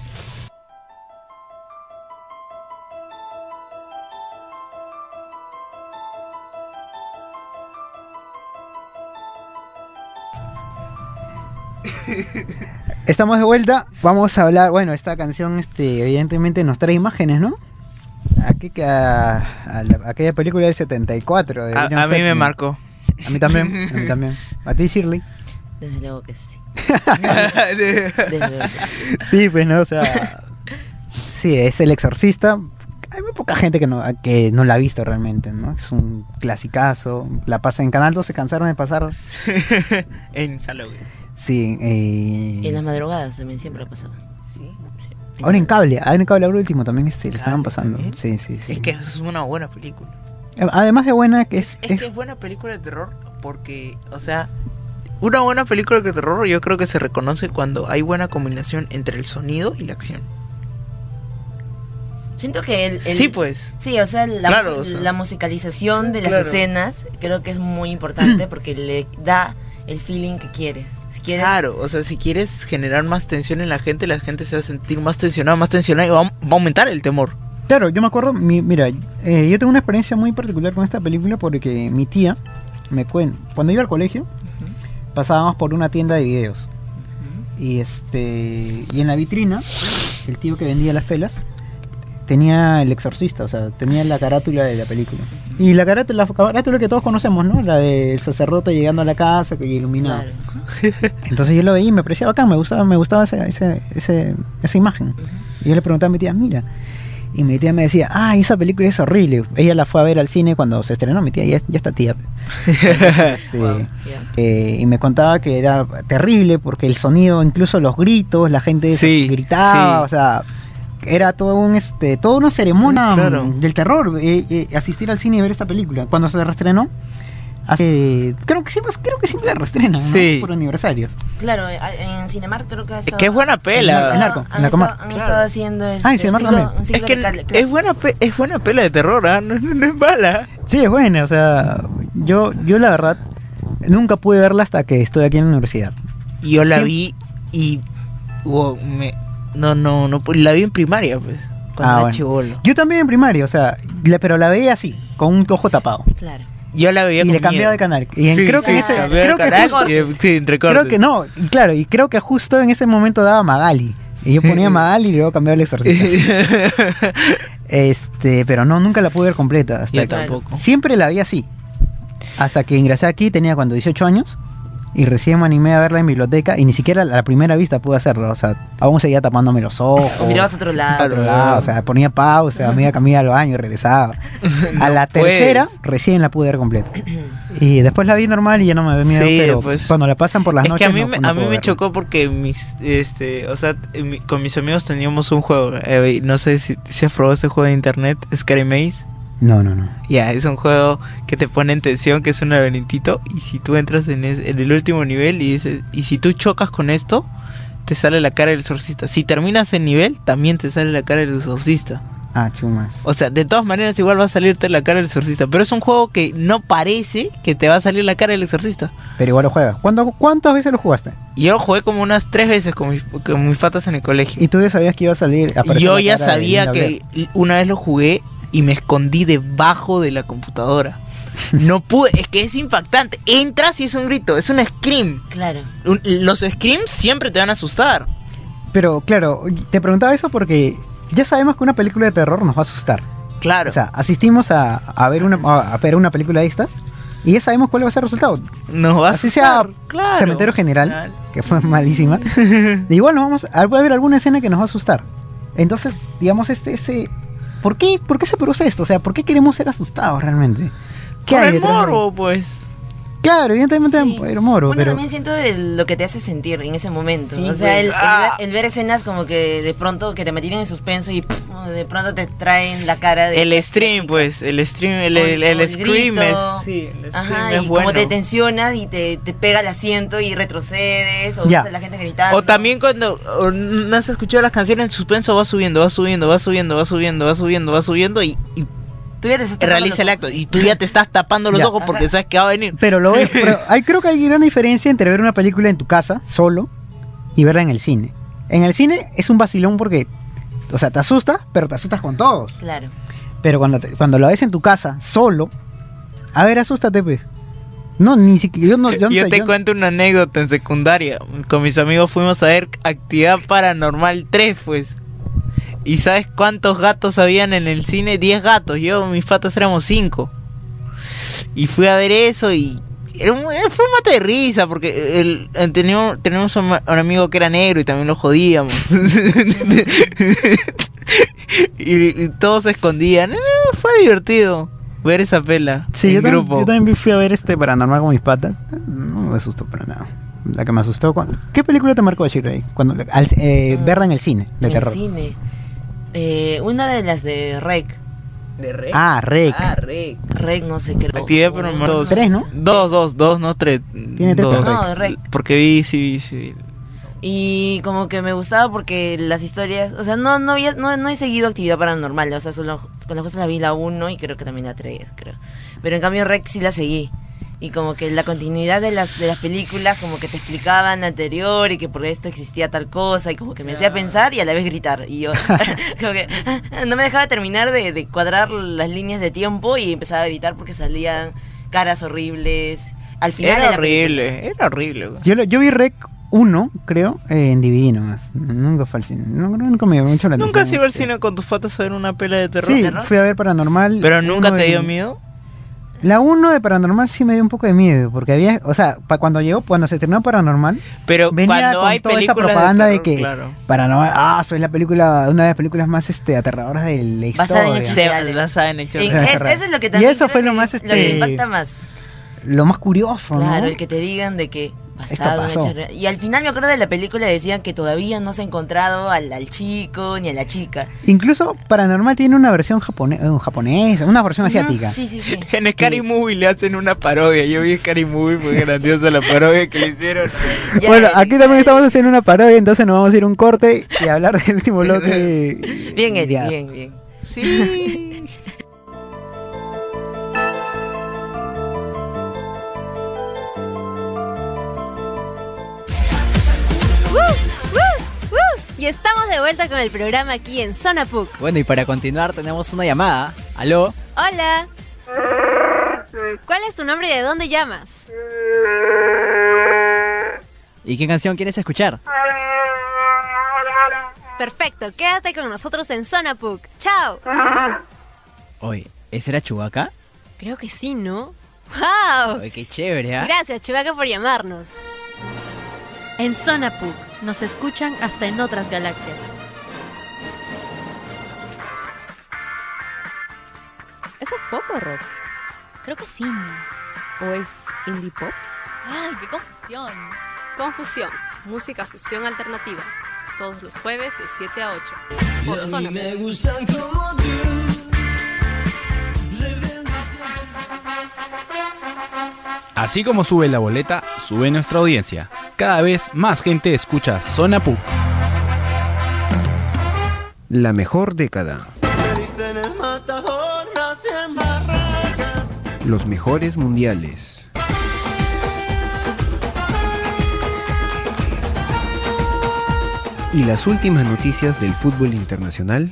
Estamos de vuelta, vamos a hablar, bueno, esta canción este, evidentemente nos trae imágenes, ¿no? Aquí, a, a, la, a aquella película del setenta y cuatro. De a a mí me marcó. A mí también, a mí también. ¿A ti, Shirley? Desde luego que sí. Desde luego que sí. Sí, pues no, o sea... Sí, es El Exorcista. Hay muy poca gente que no, que no la ha visto realmente, ¿no? Es un clasicazo. La pasa en Canal dos, se cansaron de pasar. En Halloween. Sí. Eh... Y en las madrugadas también siempre lo pasaban. Sí, sí. Ahora en cable, ahora en cable ahora último también este, le estaban pasando. ¿También? Sí, sí, sí. Es que es una buena película. Además de buena, que es... Es, es que es buena película de terror porque, o sea, una buena película de terror yo creo que se reconoce cuando hay buena combinación entre el sonido y la acción. Siento que el, el sí, pues. Sí, o sea, la, claro, o sea, la musicalización de las claro. escenas creo que es muy importante porque le da el feeling que quieres. Si quieres... Claro, o sea, si quieres generar más tensión en la gente, la gente se va a sentir más tensionada, más tensionada y va, va a aumentar el temor. Claro, yo me acuerdo, mi, mira, eh, yo tengo una experiencia muy particular con esta película porque mi tía me cuenta, cuando iba al colegio, uh-huh. pasábamos por una tienda de videos uh-huh. y este y en la vitrina, el tío que vendía las pelas tenía El Exorcista, o sea, tenía la carátula de la película. Y la carátula, la carátula que todos conocemos, ¿no? La del sacerdote llegando a la casa que iluminaba. Claro. Entonces yo lo veía y me parecía bacán, me gustaba, me gustaba ese, ese, ese, esa imagen. Uh-huh. Y yo le preguntaba a mi tía, mira, y mi tía me decía, ah, esa película es horrible. Ella la fue a ver al cine cuando se estrenó, mi tía ya, ya está tía. este, wow, yeah. eh, y me contaba que era terrible porque el sonido, incluso los gritos, la gente sí, gritaba, sí. o sea... Era todo un este toda una ceremonia claro. del terror eh, eh, asistir al cine y ver esta película. Cuando se reestrenó hace creo que siempre creo que siempre la reestrenan, sí. ¿no? Por aniversarios. Claro, en Cinemark creo que ha estado, es que es buena pela. Han, estado, han, estado, han claro. estado haciendo este, ah, un ciclo, un ciclo es que de cal- es buena pe- es buena pela de terror, ¿eh? no, no, no es mala. Sí, es buena, o sea, yo yo la verdad nunca pude verla hasta que estoy aquí en la universidad. Y yo la sí. vi y wow, me No, no, no, la vi en primaria, pues, cuando ah, era bueno. chibolo. Yo también en primaria, o sea, la, pero la veía así, con un ojo tapado. Claro. Yo la veía y con le cambiaba miedo. de canal. Y en, sí, creo sí, que ese, creo que justo, y, sí, entre cortes. creo que no, y claro, y creo que justo en ese momento daba Magali. Y yo ponía Magali y luego cambiaba El Exorcista. este, pero no, nunca la pude ver completa. Hasta yo que, tampoco. Siempre la vi así. Hasta que ingresé aquí, tenía cuando dieciocho años. Y recién me animé a verla en biblioteca y ni siquiera a la primera vista pude hacerlo, o sea, aún seguía tapándome los ojos. O mirabas a otro lado. A otro lado, o sea, ponía pausa, me iba a caminar al baño y regresaba. No a la puedes. tercera, recién la pude ver completa. Y después la vi normal y ya no me ve miedo, sí, pero pues, cuando la pasan por las es noches que a mí, no, me, no a mí puedo me verla. chocó porque mis, este, o sea, mi, con mis amigos teníamos un juego, eh, no sé si, si has probado este juego de internet, Scary Maze. No, no, no. Ya, yeah, es un juego que te pone en tensión, que es un laberinto. Y si tú entras en, es, en el último nivel y dices, y si tú chocas con esto, te sale la cara del exorcista. Si terminas el nivel, también te sale la cara del exorcista. Ah, chumas. O sea, de todas maneras igual va a salirte la cara del exorcista. Pero es un juego que no parece que te va a salir la cara del exorcista. Pero igual lo juegas. ¿Cuánto, ¿Cuántas veces lo jugaste? Yo jugué como unas tres veces con mis, con mis patas en el colegio. ¿Y tú ya sabías que iba a salir? A Yo ya sabía que una vez lo jugué y me escondí debajo de la computadora. No pude, es que es impactante. Entras y es un grito, es un scream. Claro. Un, los screams siempre te van a asustar. Pero claro, te preguntaba eso porque ya sabemos que una película de terror nos va a asustar. Claro. O sea, asistimos a, a ver una a, a ver una película de estas y ya sabemos cuál va a ser el resultado. Nos va a Así asustar, sea claro. Cementerio General, claro. Que fue malísima. Igual nos vamos a, va a haber alguna escena que nos va a asustar. Entonces, digamos, este, ese... ¿Por qué, ¿Por qué se produce esto? O sea, ¿por qué queremos ser asustados realmente? ¿Qué Por hay el detrás de- morbo, pues. Claro, evidentemente Sí. el moro, Bueno, pero... también siento de lo que te hace sentir en ese momento. Sí, o sea, pues. el, el Ah. ver, el ver escenas como que de pronto que te mantienen en suspenso y pff, de pronto te traen la cara de... El stream, pues, el stream, el, el, el, o el scream es... grito. Sí, el scream Ajá, es y bueno. como te tensionas y te, te pega el asiento y retrocedes, o Ya. ves a la gente gritando. O también cuando o, no has escuchado las canciones en suspenso, va subiendo, va subiendo, va subiendo, va subiendo, va subiendo, va subiendo y, y Tú ya te estás tapando realiza el los acto. Y tú ya te estás tapando los Ya. ojos porque sabes que va a venir. Pero lo ves, pero hay, creo que hay gran diferencia entre ver una película en tu casa, solo, y verla en el cine. En el cine es un vacilón porque, o sea, te asustas, pero te asustas con todos. Claro. Pero cuando, te- cuando lo ves en tu casa, solo, a ver, asústate, pues. No, ni siquiera, yo no, yo no Yo sé, te yo- cuento una anécdota en secundaria. Con mis amigos fuimos a ver Actividad Paranormal tres, pues. ¿Y sabes cuántos gatos habían en el cine? diez gatos. Yo, mis patas éramos cinco. Y fui a ver eso y... Era un, fue un mate de risa porque el, el- teníamos, tenemos un, un amigo que era negro y también lo jodíamos. y, y todos se escondían. Eh, fue divertido ver esa pela Sí, en yo, también, grupo. yo también fui a ver este Paranormal con mis patas. No me asustó para nada. La que me asustó... Cuando, ¿qué película te marcó, Shirley? Cuando al, eh, verla en el cine, de en terror. el cine. Eh, una de las de Rec. ¿De Rec? Ah, Rec. Ah, Rec. Rec, no sé qué. Actividad Paranormal dos. Tres, ¿no? Dos, dos, dos, no tres. Tiene tres, Dos. pero No, Rec. Porque vi, sí, vi, sí. Y como que me gustaba porque las historias, o sea, no no había, no, no he seguido Actividad Paranormal, o sea, solo con las cosas la vi la uno y creo que también la tres, creo. Pero en cambio Rec sí la seguí. Y como que la continuidad de las de las películas como que te explicaban la anterior y que por esto existía tal cosa y como que me hacía pensar y a la vez gritar. Y yo como que no me dejaba terminar de, de cuadrar las líneas de tiempo y empezaba a gritar porque salían caras horribles. Al final de Era la horrible, era horrible. güey. Yo, lo- yo vi Rec uno, creo, eh, en D V D nomás. Nunca fue al cine. No, nunca me dio mucho la ¿Nunca has atención, ido al este. cine con tus patas a ver una pela de terror? Sí, ¿Terror? fui a ver Paranormal. ¿Pero nunca uno te dio en- miedo? La uno de Paranormal sí me dio un poco de miedo, porque había, o sea, pa- cuando llegó, cuando se estrenó Paranormal, Pero venía cuando con hay toda esa películas propaganda de, terror, que claro. Paranormal, ah, soy la película, una de las películas más este aterradoras de la historia. Basada en hechos Se reales. basada en hechos Y reales. es- eso es lo que Y también eso creo fue lo que- más, lo que este, impacta más. Lo más curioso, Claro, ¿no? el que te digan de que basado en pasó. hechos reales. Y al final me acuerdo de la película decían que todavía no se ha encontrado al, al chico ni a la chica. Incluso Paranormal tiene una versión japone- eh, japonesa, una versión asiática. Sí, sí, sí. En Scary Movie le hacen una parodia. Yo vi Scary Movie, fue grandiosa la parodia que le hicieron. Ya, Bueno, ya, aquí ya. también estamos haciendo una parodia, entonces nos vamos a ir a un corte y hablar del último bloque. Bien, Eddie, Ya. bien, bien. Sí. ¡Woo! ¡Woo! ¡Woo! Y estamos de vuelta con el programa aquí en Zona Puc. Bueno, y para continuar tenemos una llamada. ¿Aló? Hola. ¿Cuál es tu nombre y de dónde llamas? ¿Y qué canción quieres escuchar? Perfecto, quédate con nosotros en Zona Puc. ¡Chao! Oye, ¿ese era Chewbacca? Creo que sí, ¿no? ¡Wow! Oye, qué chévere, ¿ah? Gracias, Chewbacca, por llamarnos. En Zona Puc nos escuchan hasta en otras galaxias. ¿Eso es pop o rock? Creo que sí. ¿O es indie pop? ¡Ay, qué confusión! Confusión, música fusión alternativa. Todos los jueves de siete a ocho. Por Zona Puc. Así como sube la boleta, sube nuestra audiencia. Cada vez más gente escucha Zona Puc. La mejor década. Los mejores mundiales. ¿Y las últimas noticias del fútbol internacional?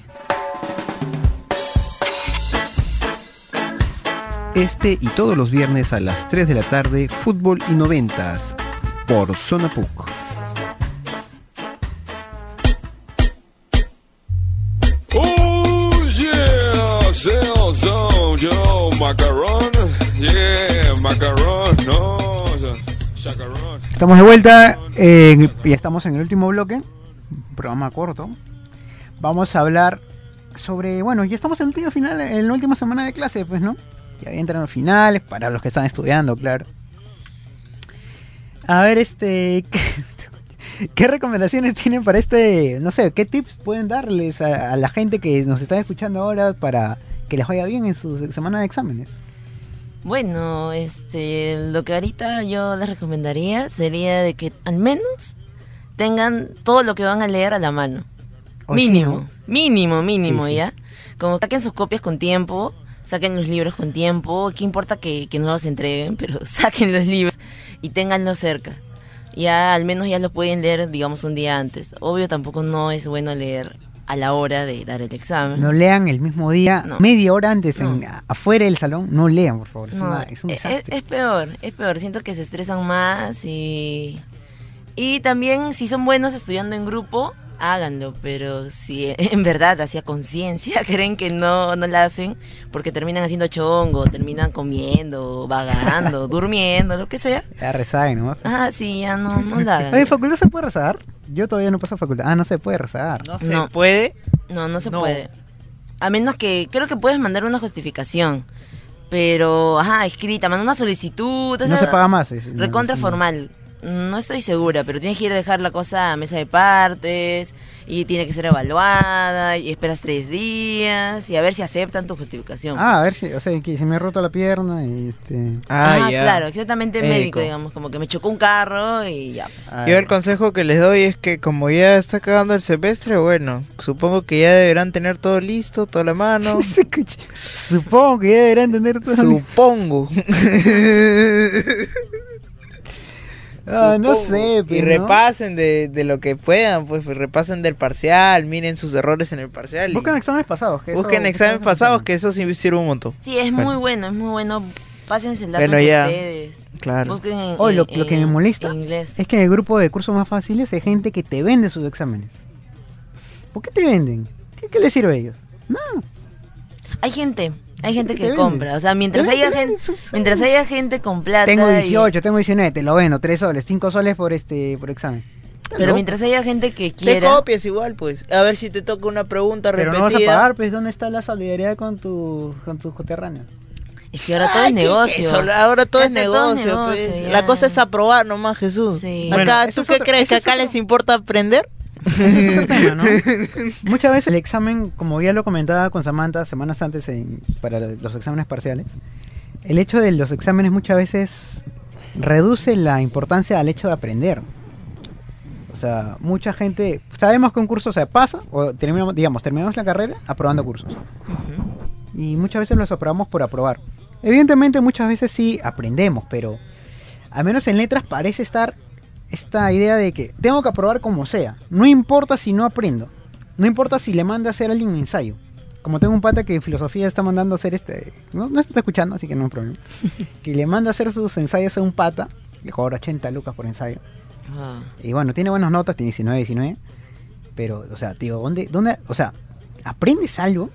Este y todos los viernes a las tres de la tarde, Fútbol y Noventas, por Zona Puc. macarón, yeah, macarón, no, chacarón. Estamos de vuelta eh, y estamos en el último bloque, un programa corto. Vamos a hablar sobre, bueno, ya estamos en el último final, en la última semana de clase, pues, ¿no? Ya entran los finales, para los que están estudiando, claro. A ver, este... ¿qué, qué recomendaciones tienen para este, no sé, qué tips pueden darles a, a la gente que nos está escuchando ahora para que les vaya bien en su semana de exámenes? Bueno, este, lo que ahorita yo les recomendaría sería de que al menos tengan todo lo que van a leer a la mano. O Mínimo, sí, ¿no? mínimo, mínimo, Sí, sí. ¿ya? Como saquen sus copias con tiempo, saquen los libros con tiempo, qué importa que, que no los entreguen, pero saquen los libros y ténganlos cerca. Ya al menos ya lo pueden leer, digamos, un día antes. Obvio, tampoco no es bueno leer a la hora de dar el examen. No lean el mismo día, No. media hora antes, en, No. afuera del salón, no lean, por favor, es, No, una- es un es, desastre. es peor, es peor. Siento que se estresan más y... Y también, si son buenos estudiando en grupo, háganlo. Pero si en verdad, hacia conciencia, creen que no, no la hacen, porque terminan haciendo chongo, terminan comiendo, vagando, durmiendo, lo que sea. Ya rezaguen, ¿no? Ah, sí, ya no, no la hagan. Oye, ¿en facultad se puede rezar? Yo todavía no paso a facultad. Ah, no se puede rezar. No se No. puede. No, no se No. puede. A menos que, creo que puedes mandar una justificación. Pero, ajá, escrita, manda una solicitud. o No sea, se paga más. es- Recontra no, formal. No estoy segura, pero tienes que ir a dejar la cosa a mesa de partes y tiene que ser evaluada y esperas tres días y a ver si aceptan tu justificación. Ah, a ver si, o sea, que se me ha roto la pierna y este... Ah, claro, exactamente médico, Médico. digamos, como que me chocó un carro y ya. Pues. Ah, Yo el consejo que les doy es que como ya está acabando el semestre, bueno, supongo que ya deberán tener todo listo, toda la mano. Supongo que ya deberán tener todo. Supongo. Ah, no Supongo. sé, Y pero ¿no? repasen de, de lo que puedan, pues repasen del parcial, miren sus errores en el parcial. y Busquen exámenes pasados. Que eso- busquen exámenes pasados, que eso sí sirve un montón. Sí, es Bueno. muy bueno, es muy bueno. Pásense el dato Bueno, entre ya. ustedes. Claro. Busquen en, Hoy lo, en- lo que me en- molesta en inglés. es que en el grupo de cursos más fáciles hay gente que te vende sus exámenes. ¿Por qué te venden? ¿Qué, qué les sirve a ellos? No. Hay gente, hay gente te que vende. compra. O sea, mientras Te haya vende gente, mientras haya gente con plata. Tengo y- dieciocho, tengo diecinueve, te lo vendo, tres soles, cinco soles por este por examen. Está Pero loco. mientras haya gente que Te quiera. copias igual, pues. A ver si te toca una pregunta Pero repetida. no vas a pagar, pues ¿dónde está la solidaridad con tu con tus coterráneos? Es que ahora todo Ay, es ¿qué- negocio. qué eso? Ahora todo es Ahora todo es negocio, negocio, pues. ya. La cosa es aprobar nomás, Jesús. Sí. Acá, Bueno, eso ¿tú es qué otro- crees? eso ¿Que es acá otro- les importa aprender? Ese es otro tema, ¿no? Muchas veces el examen, como ya lo comentaba con Samantha semanas antes en- para los exámenes parciales, el hecho de los exámenes muchas veces reduce la importancia al hecho de aprender. O sea, mucha gente, sabemos que un curso se pasa, o terminamos, digamos, terminamos la carrera aprobando cursos. Y muchas veces los aprobamos por aprobar. Evidentemente muchas veces sí aprendemos, pero al menos en letras parece estar esta idea de que tengo que aprobar como sea. No importa si no aprendo. No importa si le manda a hacer a alguien un ensayo. Como tengo un pata que en filosofía está mandando a hacer este... No, no está escuchando, así que no hay problema. Que le manda a hacer sus ensayos a un pata. Le cobra ochenta lucas por ensayo. Ah. Y bueno, tiene buenas notas, tiene diecinueve, diecinueve. Pero, o sea, tío, ¿dónde, dónde, o sea, aprendes algo?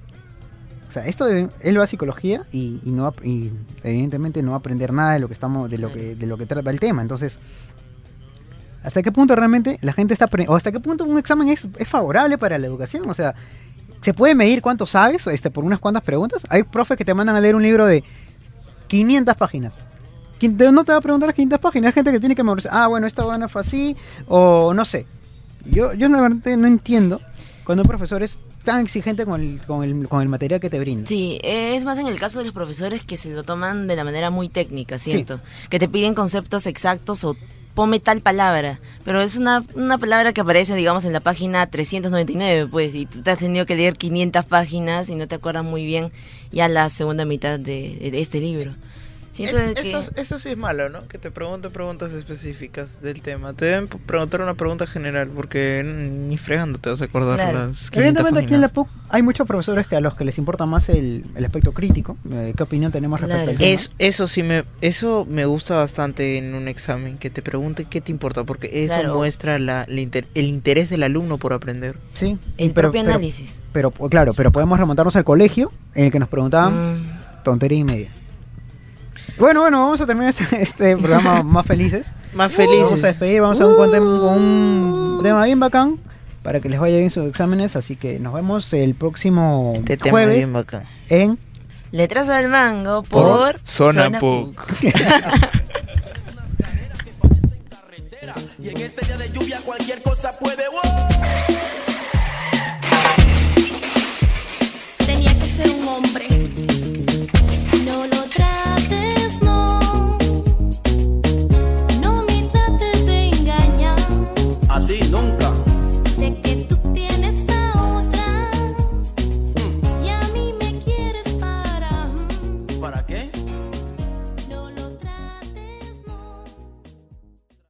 O sea, esto de, él va a psicología y, y no va- y evidentemente no va a aprender nada de lo que estamos, de lo que, de lo que trata el tema. Entonces, ¿hasta qué punto realmente la gente está aprendiendo? ¿O hasta qué punto un examen es, es favorable para la educación? O sea, ¿se puede medir cuánto sabes este, por unas cuantas preguntas? Hay profes que te mandan a leer un libro de quinientas páginas. ¿Quién te- No te va a preguntar las quinientas páginas. Hay gente que tiene que memorizar. Ah, bueno, esta buena fue así. O no sé. Yo, yo la verdad no entiendo cuando un profesor es tan exigente con el, con el, con el material que te brinda. Sí, es más en el caso de los profesores que se lo toman de la manera muy técnica, siento. Que te piden conceptos exactos o ponme tal palabra. Pero es una, una palabra que aparece, digamos, en la página trescientos noventa y nueve, pues, y tú te has tenido que leer quinientas páginas y no te acuerdas muy bien ya la segunda mitad de, de este libro. Siento Es- de que... eso, eso sí es malo, ¿no? Que te pregunten preguntas específicas del tema. Te deben p- preguntar una pregunta general, porque ni fregando te vas a acordar Claro. las quinientas Evidentemente aquí en la páginas. P U C hay muchos profesores que a los que les importa más el, el aspecto crítico, eh, qué opinión tenemos respecto al tema. Es, eso sí me eso me gusta bastante en un examen, que te pregunte qué te importa, porque eso Claro. muestra la, la inter- el interés del alumno por aprender. Sí, El pero- propio pero- análisis. Pero, claro, pero podemos remontarnos al colegio en el que nos preguntaban Mm. tontería y media. Bueno, bueno, vamos a terminar este, este programa más felices. Más felices. Vamos a despedir, vamos a un, con un tema bien bacán para que les vaya bien sus exámenes. Así que nos vemos el próximo Este tema jueves bien bacán. en Letras al Mango por Zona Zona Puc. Y en este día de lluvia cualquier cosa puede. Tenía que ser un hombre